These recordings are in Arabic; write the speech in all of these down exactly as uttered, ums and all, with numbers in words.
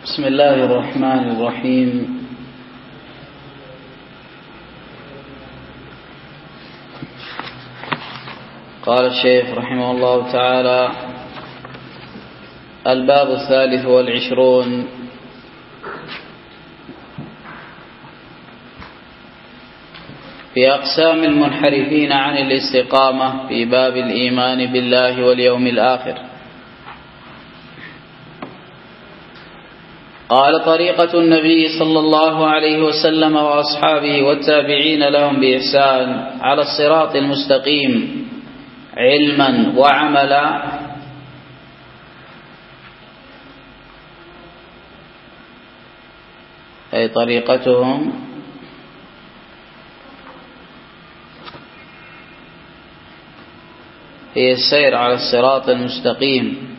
بسم الله الرحمن الرحيم. قال الشيخ رحمه الله تعالى: الباب الثالث والعشرون في أقسام المنحرفين عن الاستقامة في باب الإيمان بالله واليوم الآخر. قال: طريقة النبي صلى الله عليه وسلم وأصحابه والتابعين لهم بإحسان على الصراط المستقيم علما وعملا. أي طريقتهم هي السير على الصراط المستقيم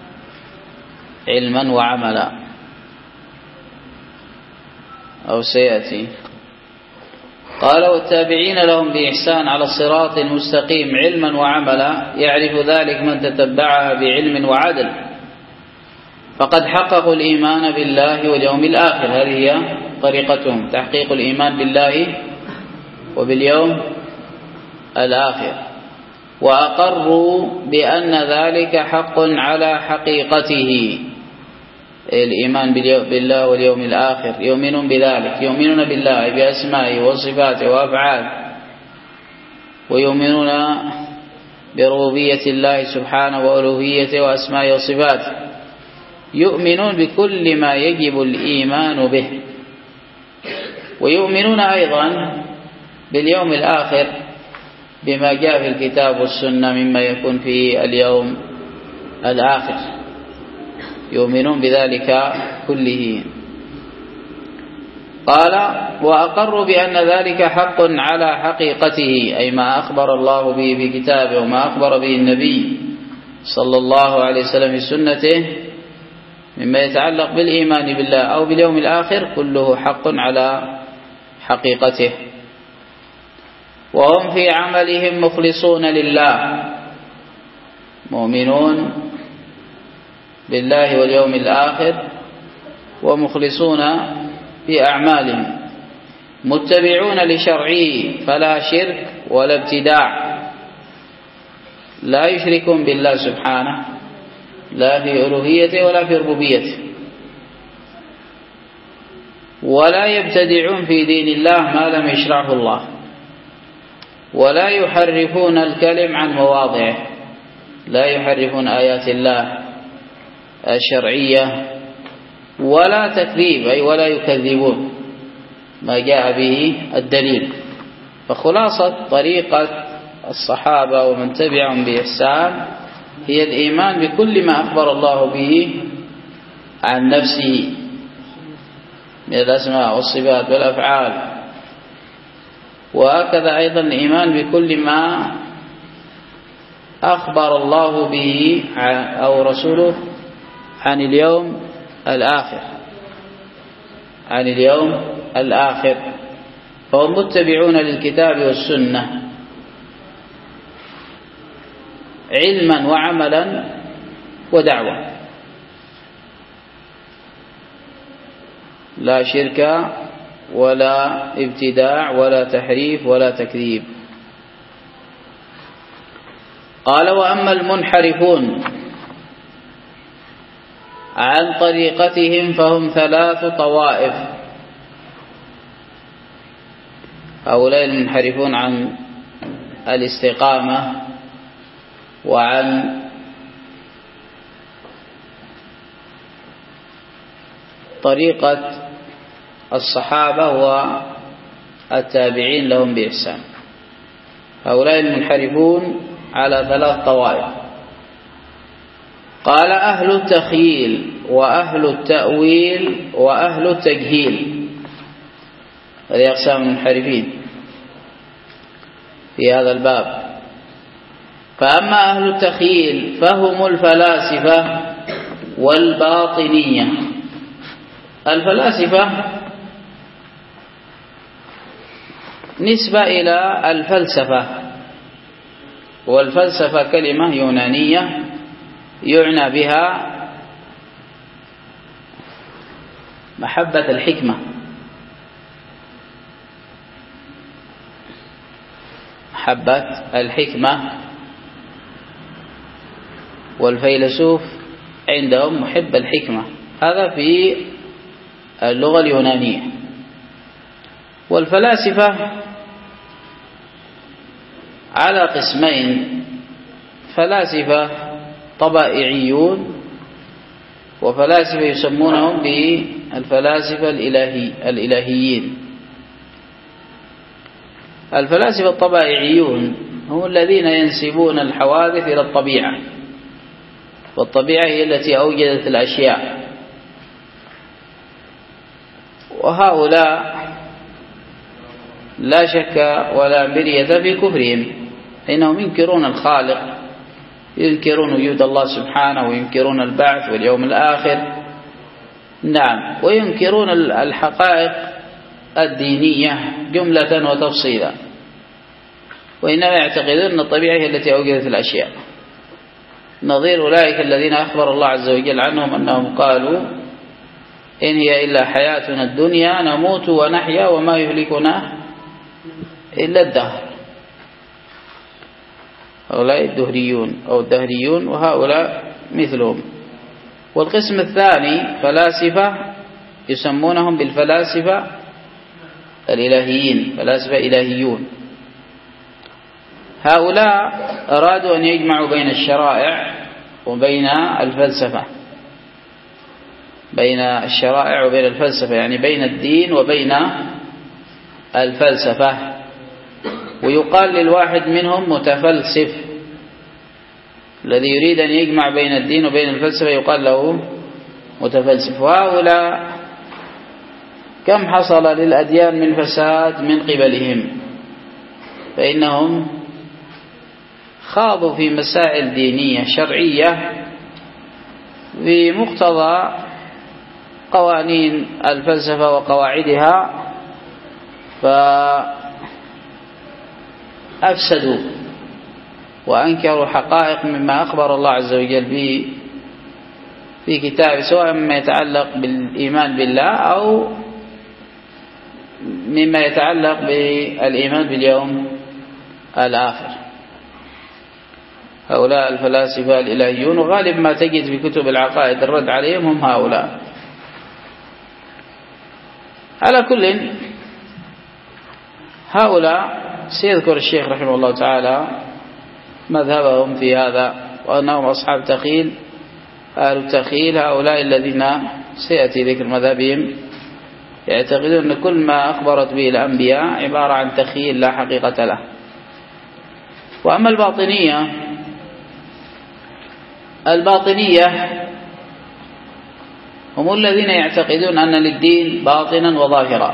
علما وعملا، أو سيأتي. قال: والتابعين لهم بإحسان على الصراط المستقيم علما وعملا، يعرف ذلك من تتبعها بعلم وعدل، فقد حققوا الإيمان بالله واليوم الآخر. هذه هي طريقتهم، تحقيق الإيمان بالله وباليوم الآخر، وأقروا بأن ذلك حق على حقيقته. الإيمان بالله واليوم الآخر، يؤمنون بذلك، يؤمنون بالله بأسمائه وصفاته وأفعاله، ويؤمنون بربوبية الله سبحانه وألوهيته وأسمائه وصفاته، يؤمنون بكل ما يجب الإيمان به، ويؤمنون أيضا باليوم الآخر بما جاء في الكتاب والسنة مما يكون في اليوم الآخر، يؤمنون بذلك كله. قال: وأقروا بأن ذلك حق على حقيقته، أي ما أخبر الله به في كتابه وما أخبر به النبي صلى الله عليه وسلم في سنته مما يتعلق بالإيمان بالله أو باليوم الآخر، كله حق على حقيقته. وهم في عملهم مخلصون لله، مؤمنون بالله واليوم الآخر ومخلصون في أعمالهم، متبعون لشرعه فلا شرك ولا ابتداع، لا يشركون بالله سبحانه لا في ألوهيته ولا في ربوبيته، ولا يبتدعون في دين الله ما لم يشرعه الله، ولا يحرفون الكلم عن مواضعه، لا يحرفون آيات الله الشرعية، ولا تكذيب، أي ولا يكذبون ما جاء به الدليل. فخلاصة طريقة الصحابة ومن تبعهم بإحسان هي الإيمان بكل ما أخبر الله به عن نفسه من الأسماء والصفات والأفعال، وهكذا أيضا الإيمان بكل ما أخبر الله به أو رسوله عن اليوم الآخر عن اليوم الآخر فهم متبعون للكتاب والسنة علما وعملا ودعوة، لا شرك ولا ابتداع ولا تحريف ولا تكذيب. قال: وأما المنحرفون عن طريقتهم فهم ثلاث طوائف. هؤلاء المنحرفون عن الاستقامة وعن طريقة الصحابة والتابعين لهم بإحسان، هؤلاء المنحرفون على ثلاث طوائف. قال: أهل التخييل وأهل التأويل وأهل التجهيل. هذه أقسام المنحرفين في هذا الباب. فأما أهل التخييل فهم الفلاسفة والباطنية. الفلاسفة نسبة إلى الفلسفة، والفلسفة كلمة يونانية يعنى بها محبة الحكمة، محبة الحكمة، والفيلسوف عندهم محب الحكمة، هذا في اللغة اليونانية. والفلاسفة على قسمين: فلاسفة طبائعيون، وفلاسفة يسمونهم بالفلاسفة الإلهي الإلهيين. الفلاسفة الطبائعيون هم الذين ينسبون الحوادث إلى الطبيعة، والطبيعة هي التي أوجدت الأشياء، وهؤلاء لا شك ولا مرية في كفرهم، إنهم ينكرون الخالق، ينكرون وجود الله سبحانه، وينكرون البعث واليوم الآخر، نعم، وينكرون الحقائق الدينية جملة وتفصيلا، وإنما يعتقدون أن الطبيعة هي التي أوجدت الأشياء، نظير أولئك الذين أخبر الله عز وجل عنهم أنهم قالوا: إن هي إلا حياتنا الدنيا نموت ونحيا وما يهلكنا إلا الدهر. هؤلاء الدهريون أو الدهريون، وهؤلاء مثلهم. والقسم الثاني فلاسفة يسمونهم بالفلاسفة الإلهيين، فلاسفة إلهيون. هؤلاء أرادوا أن يجمعوا بين الشرائع وبين الفلسفة، بين الشرائع وبين الفلسفة، يعني بين الدين وبين الفلسفة. ويقال للواحد منهم متفلسف، الذي يريد أن يجمع بين الدين وبين الفلسفة يقال له متفلسف. وهؤلاء كم حصل للأديان من فساد من قبلهم، فإنهم خاضوا في مسائل دينية شرعية بمقتضى قوانين الفلسفة وقواعدها، فأفسدوا وأنكروا حقائق مما أخبر الله عز وجل به في كتابه، سواء مما يتعلق بالإيمان بالله أو مما يتعلق بالإيمان باليوم الآخر. هؤلاء الفلاسفة الإلهيون، وغالب ما تجد في كتب العقائد الرد عليهم هم هؤلاء. على كل، هؤلاء سيذكر الشيخ رحمه الله تعالى مذهبهم في هذا، وأنهم أصحاب تخيل، أهل التخيل، هؤلاء الذين سيأتي ذكر مذهبهم، يعتقدون أن كل ما أخبرت به الأنبياء عبارة عن تخيل لا حقيقة له. وأما الباطنية، الباطنية هم الذين يعتقدون أن للدين باطنا وظاهرا،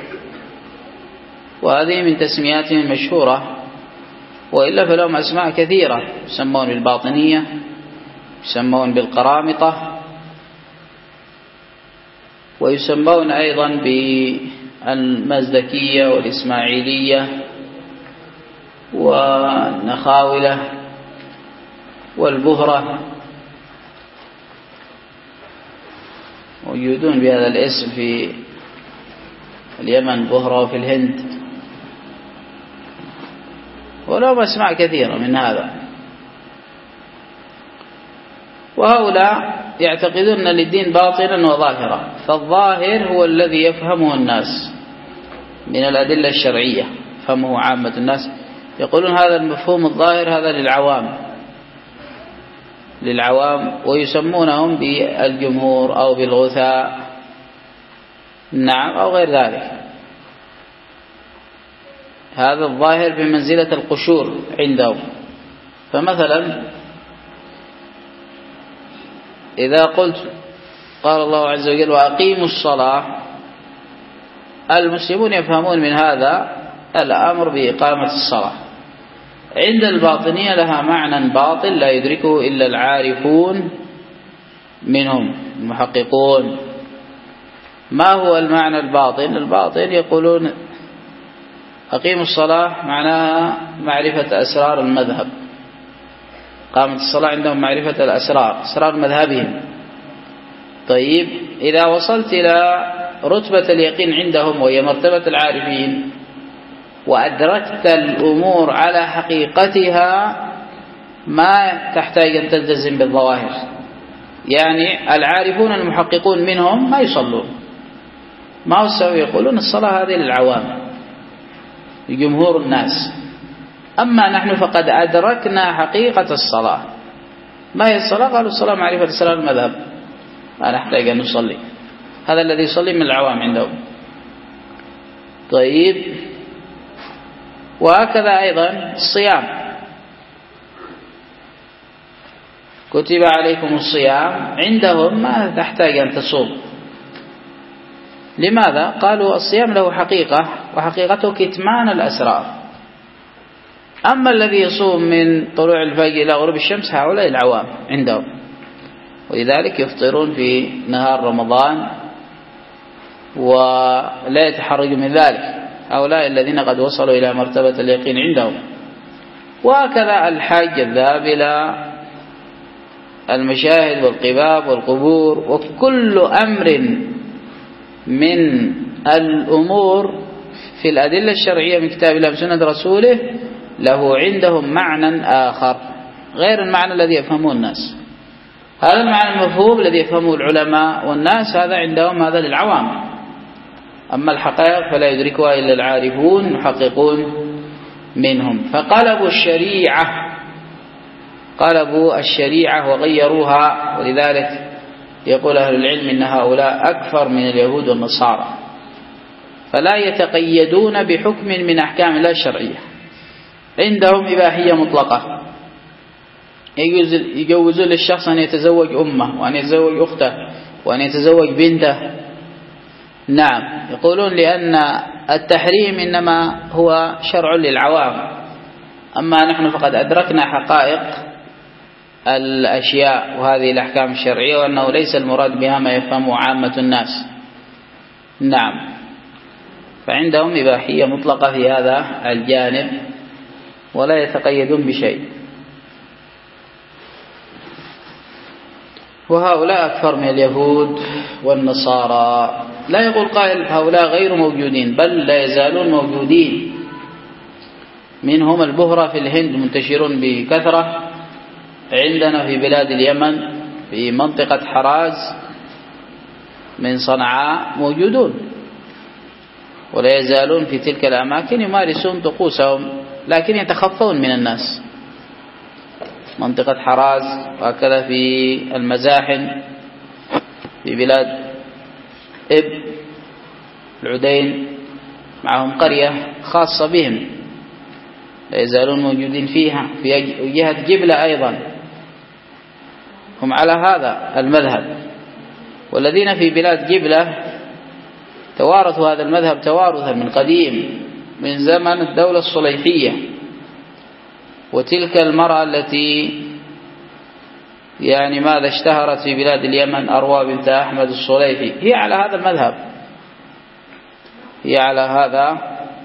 وهذه من تسمياتهم المشهورة، وإلا فلهم أسماء كثيرة، يسمون بالباطنية، يسمون بالقرامطة، ويسمون أيضا بالمزدكية والإسماعيلية والنخاولة والبهرة، موجودون بهذا الاسم في اليمن بهرة، وفي الهند، ولهم أسماء كثيرة من هذا. وهؤلاء يعتقدون أن للدين باطنا وظاهرا، فالظاهر هو الذي يفهمه الناس من الأدلة الشرعية، فهمه عامة الناس، يقولون هذا المفهوم الظاهر هذا للعوام، للعوام، ويسمونهم بالجمهور أو بالغثاء، نعم، أو غير ذلك. هذا الظاهر بمنزلة القشور عندهم. فمثلا إذا قلت قال الله عز وجل وأقيموا الصلاة، المسلمون يفهمون من هذا الأمر بإقامة الصلاة. عند الباطنية لها معنى باطل لا يدركه إلا العارفون منهم المحققون. ما هو المعنى الباطن؟ الباطن يقولون أقيموا الصلاة معناها معرفة أسرار المذهب، قامت الصلاة عندهم معرفة الأسرار، أسرار مذهبهم، طيب إذا وصلت إلى رتبة اليقين عندهم وهي مرتبة العارفين وأدركت الأمور على حقيقتها ما تحتاج أن تلتزم بالظواهر. يعني العارفون المحققون منهم ما يصلون، ما هو السبب؟ يقولون الصلاة هذه للعوام لجمهور الناس، أما نحن فقد أدركنا حقيقة الصلاة. ما هي الصلاة؟ قالوا الصلاة معرفة السلام المذهب، ما نحتاج أن نصلي. هذا الذي يصلي من العوام عندهم. طيب وهكذا أيضا الصيام، كتب عليكم الصيام، عندهم ما تحتاج أن تصوم. لماذا؟ قالوا الصيام له حقيقة وحقيقته كتمان الأسرار. أما الذي يصوم من طلوع الفجر إلى غروب الشمس هؤلاء العوام عندهم، ولذلك يفطرون في نهار رمضان ولا يتحرج من ذلك. هؤلاء الذين قد وصلوا إلى مرتبة اليقين عندهم. وهكذا الحاج الذهاب إلى المشاهد والقباب والقبور وكل أمر من الأمور في الأدلة الشرعية من كتاب الله وسنة رسوله له عندهم معنى آخر غير المعنى الذي يفهمه الناس. هذا المعنى المفهوم الذي يفهمه العلماء والناس هذا عندهم هذا للعوام، أما الحقائق فلا يدركها إلا العارفون المحققون منهم. فقلبوا الشريعة قلبوا الشريعة وغيروها، ولذلك يقول أهل العلم إن هؤلاء أكثر من اليهود والنصارى، فلا يتقيدون بحكم من أحكام الله الشرعية، عندهم إباحية مطلقة. يجوزون للشخص أن يتزوج أمه وأن يتزوج أخته وأن يتزوج بنته. نعم، يقولون لأن التحريم إنما هو شرع للعوام، أما نحن فقد أدركنا حقائق الأشياء وهذه الأحكام الشرعية، وأنه ليس المراد بها ما يفهمه عامة الناس. نعم، فعندهم إباحية مطلقة في هذا الجانب ولا يتقيدون بشيء. وهؤلاء أكثر من اليهود والنصارى. لا يقول قائل هؤلاء غير موجودين، بل لا يزالون موجودين. منهم البهرة في الهند منتشرون بكثرة، عندنا في بلاد اليمن في منطقة حراز من صنعاء موجودون، ولا يزالون في تلك الأماكن يمارسون طقوسهم، لكن يتخفون من الناس. منطقة حراز وهكذا في المزاحم في بلاد إب العدين، معهم قرية خاصة بهم لا يزالون موجودين فيها. في جهة جبلة أيضا هم على هذا المذهب، والذين في بلاد جبلة توارثوا هذا المذهب توارثا من قديم من زمن الدولة الصليحية. وتلك المرأة التي يعني ماذا اشتهرت في بلاد اليمن، أروى بنت أحمد الصليحي، هي على هذا المذهب، هي على هذا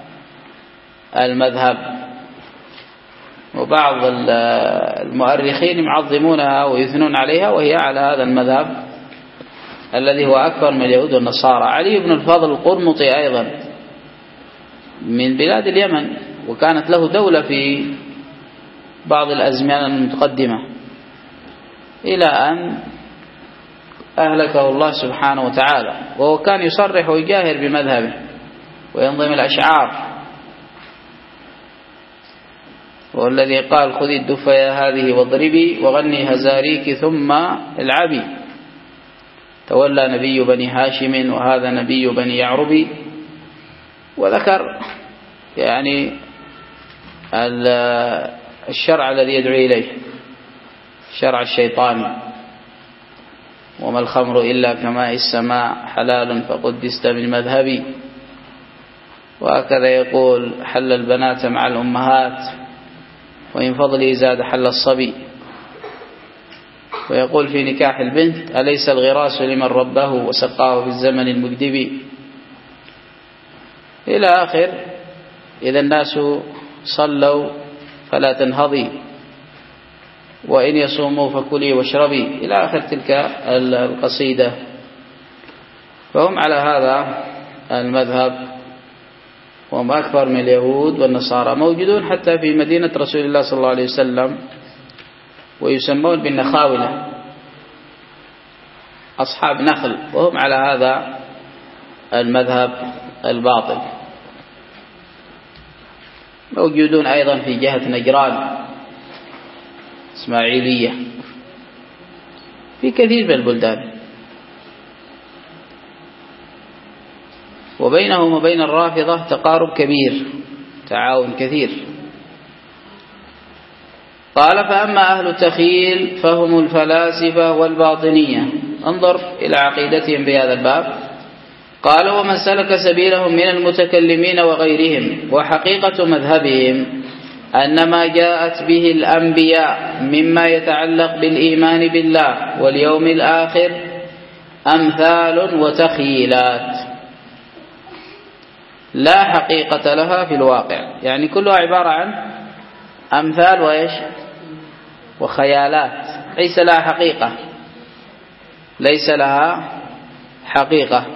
المذهب. وبعض المؤرخين يعظمونها ويثنون عليها، وهي على هذا المذهب الذي هو أكثر من اليهود والنصارى. علي بن الفضل القرمطي أيضا من بلاد اليمن، وكانت له دولة في بعض الأزمان المتقدمة، إلى أن أهلكه الله سبحانه وتعالى. وهو كان يصرح ويجاهر بمذهبه وينظم الأشعار، والذي قال خذي الدف يا هذه واضربي وغني هزاريك ثم العبي، تولى نبي بني هاشم وهذا نبي بني يعربي. وذكر يعني الشرع الذي يدعو إليه، شرع الشيطان، وما الخمر إلا كماء السماء حلال فقدست من مذهبي. وهكذا يقول حل البنات مع الأمهات وإن فضلي زاد حل الصبي. ويقول في نكاح البنت أليس الغراس لمن ربه وسقاه في الزمن المكذب، إلى آخر. إذا الناس صلوا فلا تنهضي، وإن يصوموا فكلي واشربي، إلى آخر تلك القصيدة فهم على هذا المذهب، وهم أكثر من اليهود والنصارى، موجودون حتى في مدينة رسول الله صلى الله عليه وسلم، ويسمون بالنخاولة، أصحاب نخل، وهم على هذا المذهب الباطل. موجودون أيضا في جهة نجران إسماعيلية، في كثير من البلدان. وبينهم وبين الرافضة تقارب كبير، تعاون كثير. قال: فأما أهل التخيل فهم الفلاسفة والباطنية. انظر إلى عقيدتهم بهذا الباب. قال: ومن سلك سبيلهم من المتكلمين وغيرهم، وحقيقة مذهبهم أن ما جاءت به الأنبياء مما يتعلق بالإيمان بالله واليوم الآخر أمثال وتخيلات لا حقيقة لها في الواقع، يعني كلها عبارة عن أمثال وإيش وخيالات، ليس لها حقيقة، ليس لها حقيقة.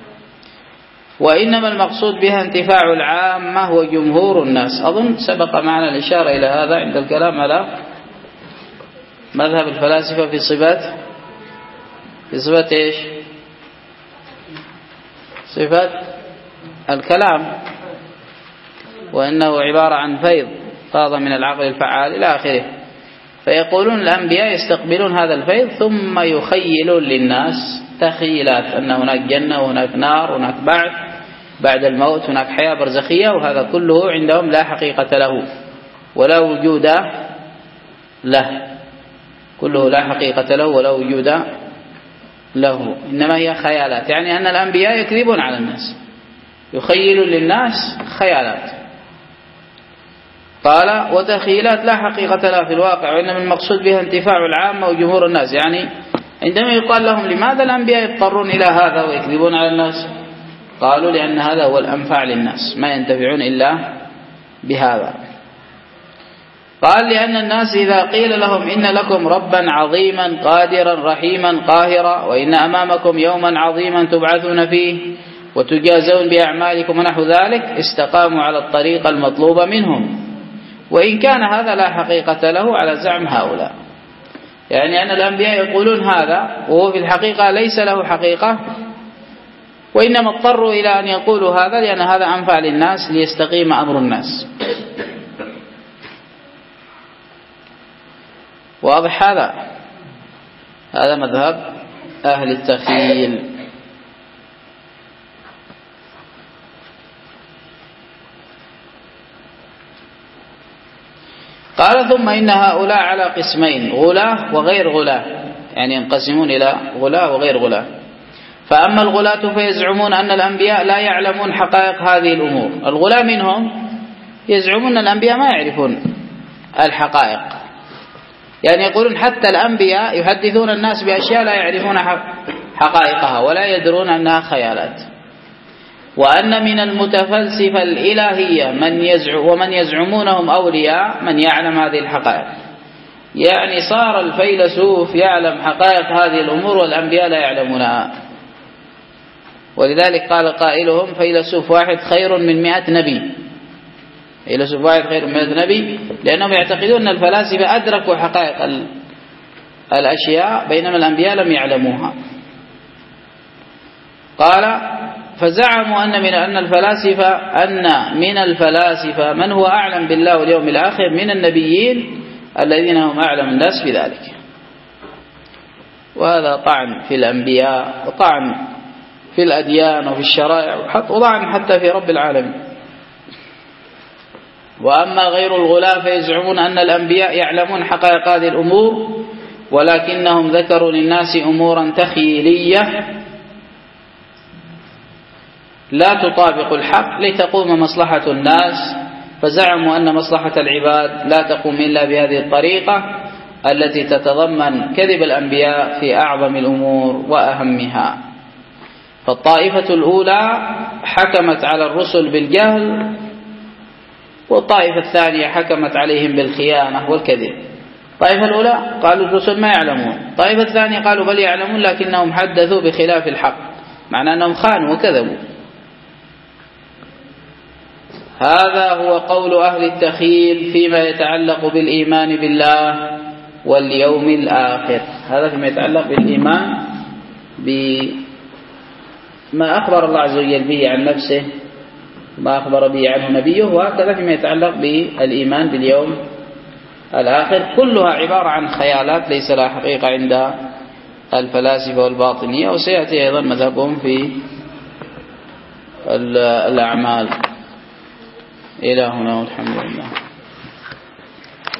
وإنما المقصود بها انتفاع العامة وجمهور الناس. أظن سبق معنا الإشارة إلى هذا عند الكلام على مذهب الفلاسفة في صفات في صفات إيش صفات الكلام، وأنه عبارة عن فيض فاض من العقل الفعال إلى آخره. فيقولون الأنبياء يستقبلون هذا الفيض ثم يخيلون للناس تخيلات أن هناك جنة وهناك نار وهناك بعث بعد الموت، هناك حياة برزخية، وهذا كله عندهم لا حقيقة له ولا وجود له، كله لا حقيقة له ولا وجود له، إنما هي خيالات. يعني أن الأنبياء يكذبون على الناس، يخيلون للناس خيالات. قال: وتخيلات لا حقيقة لها في الواقع، وإنما المقصود بها انتفاع العامة وجمهور الناس. يعني عندما يقال لهم لماذا الأنبياء يضطرون إلى هذا ويكذبون على الناس، قالوا لأن هذا هو الأنفع للناس، ما ينتفعون إلا بهذا. قال: لأن الناس إذا قيل لهم إن لكم ربا عظيما قادرا رحيما قاهرا، وإن أمامكم يوما عظيما تبعثون فيه وتجازون بأعمالكم ونحو ذلك، استقاموا على الطريقة المطلوبة منهم، وإن كان هذا لا حقيقة له على زعم هؤلاء. يعني أن الأنبياء يقولون هذا وهو في الحقيقة ليس له حقيقة، وإنما اضطروا إلى أن يقولوا هذا لأن هذا أنفع للناس ليستقيم أمر الناس. واضح هذا؟ هذا مذهب أهل التخيل. قال: ثم إن هؤلاء على قسمين، غلاة وغير غلاة، يعني ينقسمون إلى غلاة وغير غلاة. فأما الغلاة فيزعمون أن الأنبياء لا يعلمون حقائق هذه الأمور. الغلاة منهم يزعمون أن الأنبياء ما يعرفون الحقائق، يعني يقولون حتى الأنبياء يحدثون الناس بأشياء لا يعرفون حقائقها ولا يدرون أنها خيالات. وأن من المتفلسفة الإلهية من يزعم ومن يزعمونهم أولياء من يعلم هذه الحقائق، يعني صار الفيلسوف يعلم حقائق هذه الأمور والأنبياء لا يعلمونها. ولذلك قال قائلهم: فيلسوف واحد خير من مئة نبي. فيلسوف واحد خير من مئة نبي، لأنهم يعتقدون أن الفلاسفة أدركوا حقائق الأشياء بينما الأنبياء لم يعلموها. قال: فزعموا أن من أن الفلاسفة أن من الفلاسفة من هو أعلم بالله واليوم الآخر من النبيين الذين هم أعلم الناس بذلك. وهذا طعن في الأنبياء وطعن في الأديان وفي الشرائع وطعن حتى في رب العالمين. وأما غير الغلاة فيزعمون أن الأنبياء يعلمون حقائق هذه الأمور، ولكنهم ذكروا للناس أمورا تخيلية لا تطابق الحق لتقوم مصلحة الناس، فزعموا أن مصلحة العباد لا تقوم إلا بهذه الطريقة التي تتضمن كذب الأنبياء في أعظم الأمور وأهمها. فالطائفة الأولى حكمت على الرسل بالجهل، والطائفة الثانية حكمت عليهم بالخيانة والكذب. الطائفة الأولى قالوا الرسل ما يعلمون، الطائفة الثانية قالوا بل يعلمون لكنهم حدثوا بخلاف الحق، معناه أنهم خانوا وكذبوا. هذا هو قول أهل التخيل فيما يتعلق بالإيمان بالله واليوم الآخر. هذا فيما يتعلق بالإيمان بما أخبر الله عز وجل به عن نفسه، ما أخبر به عنه نبيه، وهكذا فيما يتعلق بالإيمان باليوم الآخر. كلها عبارة عن خيالات ليس لها حقيقة عند الفلاسفة والباطنية، وسيأتي أيضا مذهبهم في الأعمال. إلى هنا والحمد لله.